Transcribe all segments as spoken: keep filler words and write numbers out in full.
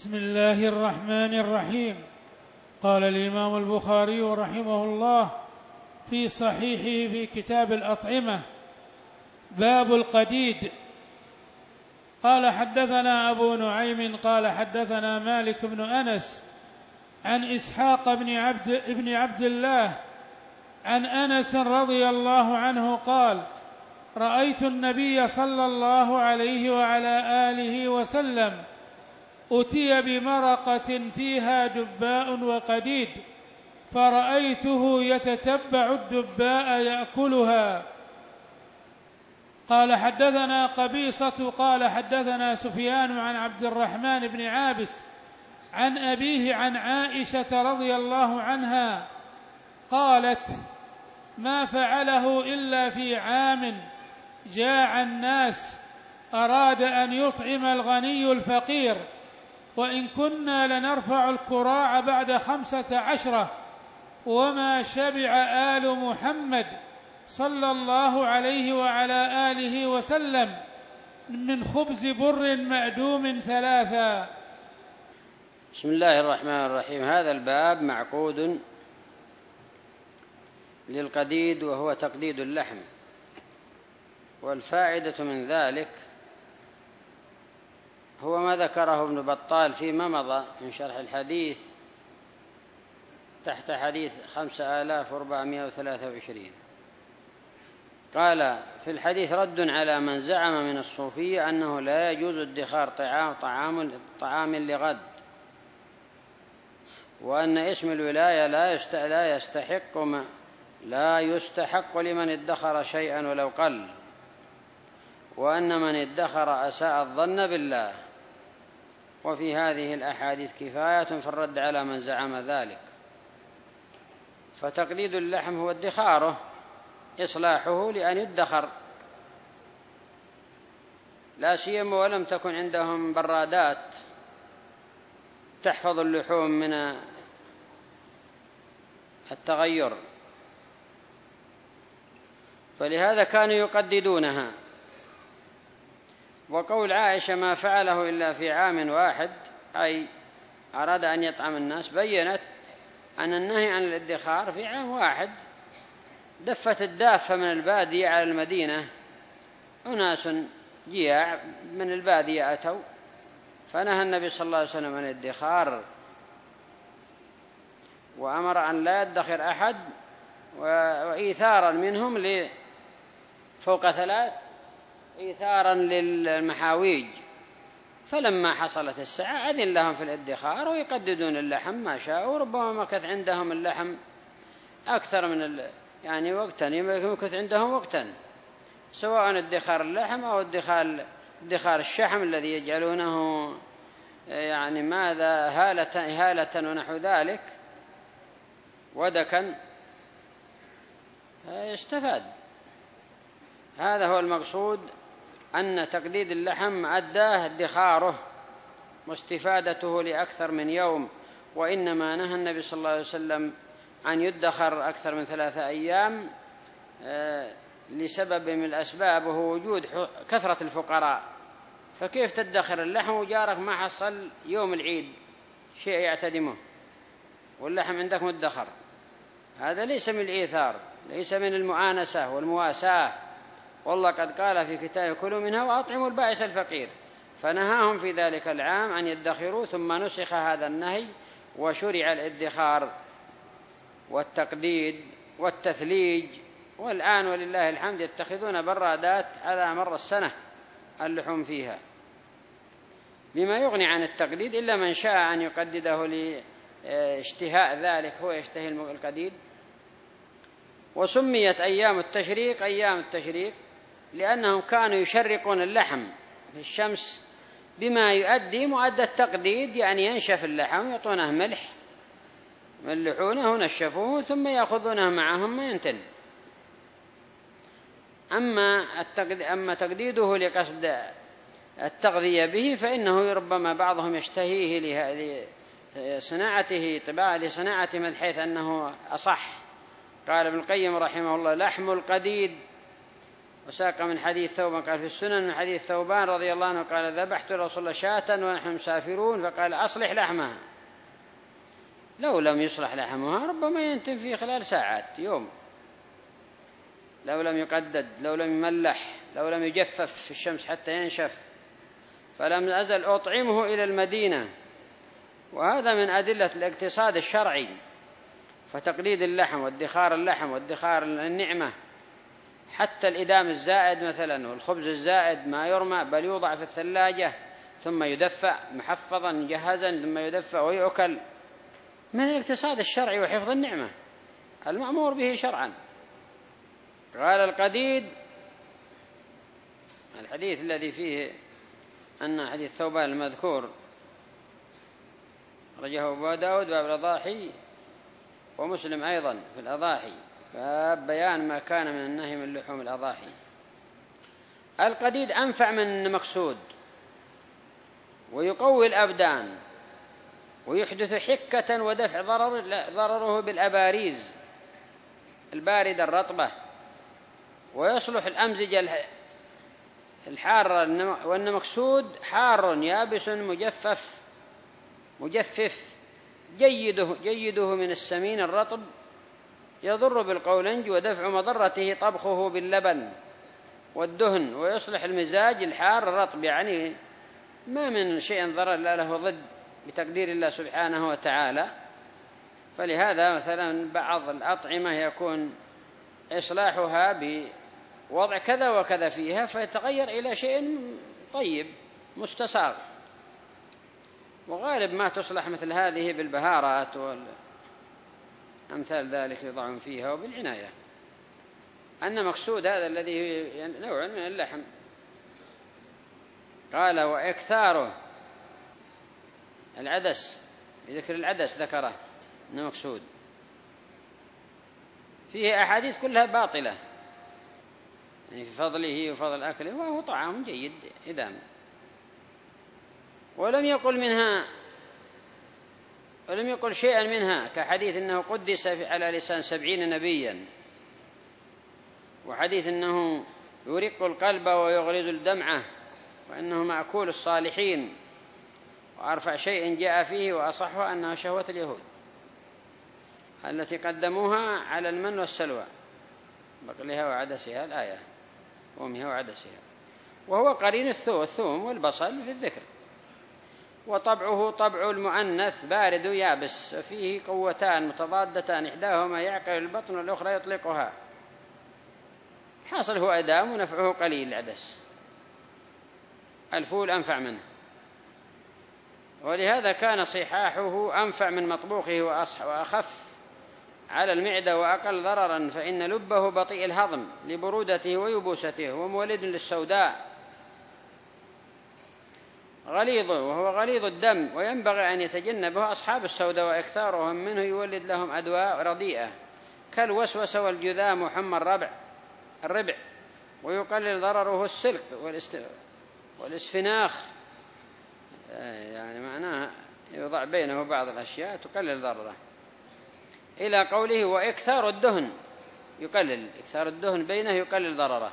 بسم الله الرحمن الرحيم. قال الإمام البخاري رحمه الله في صحيحه في كتاب الأطعمة: باب القديد. قال حدثنا أبو نعيم قال حدثنا مالك بن أنس عن إسحاق بن عبد, بن عبد الله عن أنس رضي الله عنه قال: رأيت النبي صلى الله عليه وعلى آله وسلم أتي بمرقة فيها دباء وقديد، فرأيته يتتبع الدباء يأكلها. قال حدثنا قبيصة قال حدثنا سفيان عن عبد الرحمن بن عابس عن أبيه عن عائشة رضي الله عنها قالت: ما فعله إلا في عام جاع الناس أراد أن يطعم الغني الفقير، وإن كنا لنرفع الكراع بعد خمسة عشرة، وما شبع آل محمد صلى الله عليه وعلى آله وسلم من خبز بر مأدوم ثلاثا. بسم الله الرحمن الرحيم. هذا الباب معقود للقديد، وهو تقديد اللحم، والفائدة من ذلك هو ما ذكره ابن بطال فيما مضى من شرح الحديث تحت حديث خمسة آلاف وأربعمائة وثلاثة وعشرين. قال في الحديث: رد على من زعم من الصوفية أنه لا يجوز ادخار طعام, طعام, طعام لغد، وأن اسم الولاية لا يستحق ما لا يستحق لمن ادخر شيئا ولو قل، وأن من ادخر أساء الظن بالله. وفي هذه الأحاديث كفاية في الرد على من زعم ذلك. فتقليد اللحم هو ادخاره، إصلاحه لأن يدخر، لا سيما ولم تكن عندهم برادات تحفظ اللحوم من التغير، فلهذا كانوا يقددونها. وقول عائشة ما فعله إلا في عام واحد، أي أراد أن يطعم الناس، بيّنت أن النهي عن الادخار في عام واحد. دفت الدافة من البادية على المدينة، أناس جياع من البادية أتوا، فنهى النبي صلى الله عليه وسلم عن الادخار، وأمر أن لا يدخر أحد، وإيثارا منهم فوق ثلاث، إيثارا للمحاويج. فلما حصلت الساعة أذن لهم في الادخار ويقددون اللحم ما شاءوا. ربما مكث عندهم اللحم أكثر من ال... يعني وقتا، يمكث عندهم وقتا، سواء ادخار اللحم أو ادخار ادخار الشحم الذي يجعلونه يعني ماذا هالة, هالة ونحو ذلك، ودكا يستفاد. هذا هو المقصود، أن تقديد اللحم أداه ادخاره واستفادته لأكثر من يوم. وإنما نهى النبي صلى الله عليه وسلم أن يدخر أكثر من ثلاثة أيام لسبب من الأسباب، وهو وجود كثرة الفقراء. فكيف تدخر اللحم وجارك ما حصل يوم العيد شيء يعتدمه واللحم عندك مدخر؟ هذا ليس من الإيثار، ليس من المؤانسة والمواساة. والله قد قال في كتابه: كلوا منها وأطعموا البائس الفقير. فنهاهم في ذلك العام أن يدخروا، ثم نسخ هذا النهي وشرع الادخار والتقديد والتثليج. والآن ولله الحمد يتخذون برادات على مر السنة اللحوم فيها، بما يغني عن التقديد، إلا من شاء أن يقدده لاشتهاء ذلك، هو يشتهي القديد. وسميت أيام التشريق أيام التشريق لأنهم كانوا يشرقون اللحم في الشمس بما يؤدي مؤدى التقديد، يعني ينشف اللحم، يعطونه ملح ملحونه ونشفوه ثم يأخذونه معهم ما ينتن. أما, أما تقديده لقصد التغذية به فإنه ربما بعضهم يشتهيه لصناعته طباعة لصناعة من حيث أنه أصح. قال ابن القيم رحمه الله: لحم القديد وساق من حديث ثوبان قال في السنن من حديث ثوبان رضي الله عنه قال ذبحت لرسول الله شاة ونحن مسافرون فقال أصلح لحمها. لو لم يصلح لحمها ربما ينتن في خلال ساعات يوم، لو لم يقدد، لو لم يملح، لو لم يجفف في الشمس حتى ينشف. فلم أزل أطعمه إلى المدينة. وهذا من أدلة الاقتصاد الشرعي، فتقليد اللحم وادخار اللحم وادخار النعمة، حتى الإدام الزائد مثلا والخبز الزائد ما يرمى بل يوضع في الثلاجة ثم يدفأ محفظا مجهزا ثم يدفأ ويؤكل، من الاقتصاد الشرعي وحفظ النعمة المأمور به شرعا. قال القديد الحديث الذي فيه أن حديث ثوبان المذكور رجه أبو داود باب الأضاحي ومسلم أيضا في الأضاحي، باب بيان ما كان من النهي من لحوم الأضاحي. القديد أنفع من المقصود ويقوي الأبدان ويحدث حكة ودفع ضرر ضرره بالأباريز الباردة الرطبة، ويصلح الأمزجة الحارة، وأن مقصود حار يابس مجفف مجفف جيده, جيده من السمين الرطب يضر بالقولنج ودفع مضرته طبخه باللبن والدهن، ويصلح المزاج الحار الرطب، يعني ما من شيء ضرر لا له ضد بتقدير الله سبحانه وتعالى. فلهذا مثلا بعض الأطعمة يكون إصلاحها بوضع كذا وكذا فيها فيتغير إلى شيء طيب مستساغ، وغالب ما تصلح مثل هذه بالبهارات والأمثال ذلك يضعون فيها وبالعناية. أن مقصود هذا الذي يعني نوع من اللحم. قال وإكثاره العدس، بذكر العدس ذكره أنه مقصود، فيه أحاديث كلها باطلة يعني في فضله وفضل أكله، وهو طعام جيد إدام. ولم يقل منها ولم يقل شيئا منها كحديث أنه قدس على لسان سبعين نبيا، وحديث أنه يرق القلب ويغرد الدمعة، وأنه مأكول الصالحين، وأرفع شيء جاء فيه وأصحه أنها شهوة اليهود التي قدموها على المن والسلوى بقلها وعدسها الآية وأمها وعدسها، وهو قرين الثوم والبصل في الذكر. وطبعه طبع المؤنث بارد يابس، فيه قوتان متضادتان إحداهما يعقل البطن والأخرى يطلقها، حاصل هو أدام ونفعه قليل. العدس الفول أنفع منه، ولهذا كان صحاحه أنفع من مطبوخه وأخف على المعدة وأقل ضررا، فإن لبه بطيء الهضم لبرودته ويبوسته، ومولد للسوداء غليظ وهو غليظ الدم، وينبغي أن يتجنبه أصحاب السوداء، وإكثارهم منه يولد لهم أدواء رديئة كالوسوسة والجذام وحمى الربع الربع، ويقلل ضرره السلك والإسفناخ، يعني معناه يوضع بينه بعض الأشياء تقلل ضرره، إلى قوله وإكثار الدهن يقلل إكثار الدهن بينه يقلل ضرره.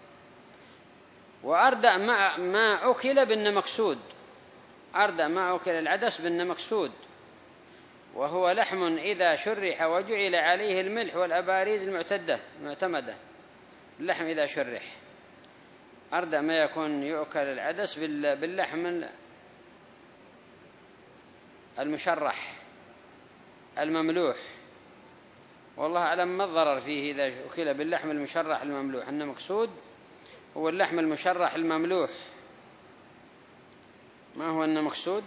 وأردأ ما, ما أكل بالنمقسود، أردأ ما أكل العدس بالنمقسود، وهو لحم إذا شرح وجعل عليه الملح والأباريز المعتدة المعتمدة. اللحم إذا شرح أردأ ما يكون يؤكل العدس باللحم المشرح المملوح، والله أعلم ما الضرر فيه إذا أكل باللحم المشرح المملوح. أن مقصود هو اللحم المشرح المملوح. ما هو أن مقصود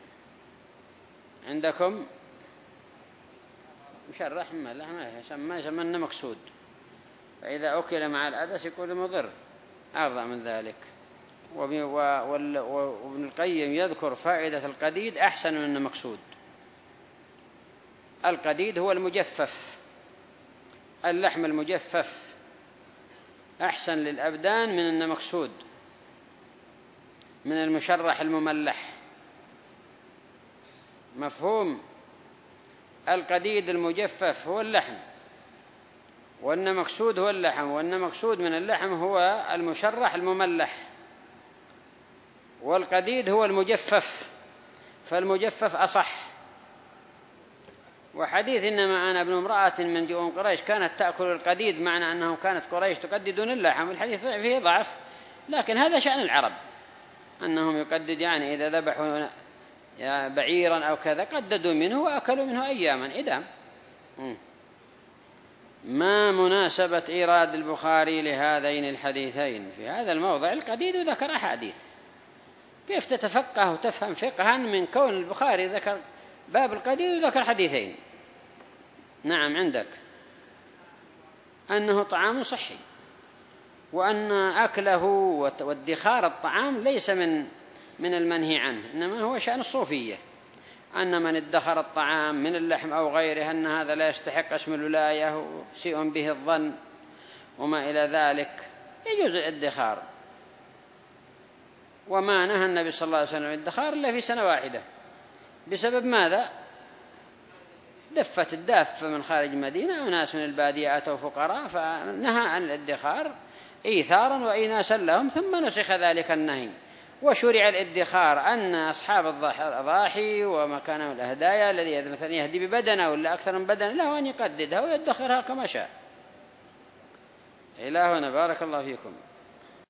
عندكم؟ مشرح ما لحم ما يسمى مقصود، فإذا أكل مع العدس يكون مضر أرضى من ذلك. وابن القيم يذكر فائدة القديد أحسن من المقصود. القديد هو المجفف، اللحم المجفف أحسن للأبدان من النمقسود من المشرح المملح. مفهوم؟ القديد المجفف هو اللحم وأن مقصود هو اللحم، وأن مقصود من اللحم هو المشرح المملح، والقديد هو المجفف، فالمجفف أصح. وحديث إنما أنا ابن امرأة من جؤون قريش كانت تأكل القديد، معنى أنه كانت قريش تقددون اللحم، الحديث فيه ضعف، لكن هذا شأن العرب أنهم يقدد، يعني إذا ذبحوا بعيرا أو كذا قددوا منه وأكلوا منه أياما إدام. ما مناسبة إيراد البخاري لهذين الحديثين في هذا الموضع القديد وذكر أحاديث؟ كيف تتفقه وتفهم فقها من كون البخاري ذكر باب القديد وذكر حديثين؟ نعم عندك أنه طعام صحي، وأن أكله وادخار الطعام ليس من من المنهي عنه، إنما هو شأن الصوفية، أن من ادخر الطعام من اللحم أو غيره أن هذا لا يستحق اسم الولاية وسيء به الظن وما إلى ذلك، يجوز الادخار. وما نهى النبي صلى الله عليه وسلم الادخار إلا في سنة واحدة، بسبب ماذا؟ دفت الدافة من خارج المدينة وناس من البادية أتوا فقراء، فنهى عن الادخار إيثارا وإيناسا لهم، ثم نسخ ذلك النهي وشرع الادخار، أن أصحاب الضاحي وما كان من الهدايا الذي مثلا يهدي ببدنه ولا أكثر من بدنه له أن يقددها ويدخرها كما شاء. إلى هنا بارك الله فيكم.